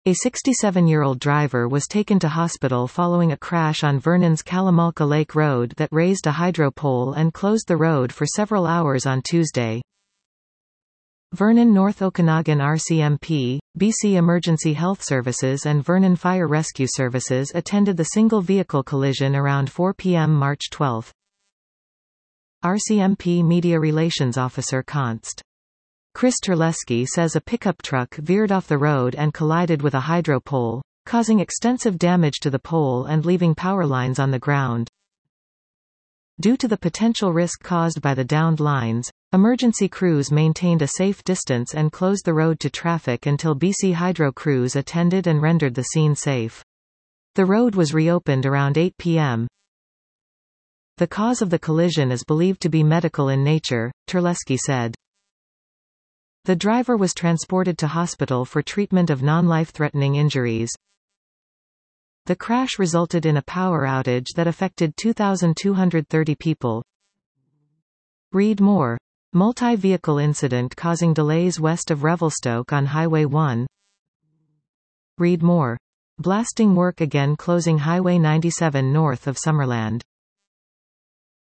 A 67-year-old driver was taken to hospital following a crash on Vernon's Kalamalka Lake Road that raised a hydro pole and closed the road for several hours on Tuesday. Vernon North Okanagan RCMP, BC Emergency Health Services and Vernon Fire Rescue Services attended the single-vehicle collision around 4 p.m. March 12. RCMP Media Relations Officer Const. Chris Terlesky says a pickup truck veered off the road and collided with a hydro pole, causing extensive damage to the pole and leaving power lines on the ground. Due to the potential risk caused by the downed lines, emergency crews maintained a safe distance and closed the road to traffic until BC Hydro crews attended and rendered the scene safe. The road was reopened around 8 p.m. The cause of the collision is believed to be medical in nature, Terlesky said. The driver was transported to hospital for treatment of non-life-threatening injuries. The crash resulted in a power outage that affected 2,230 people. Read more. Multi-vehicle incident causing delays west of Revelstoke on Highway 1. Read more. Blasting work again closing Highway 97 north of Summerland.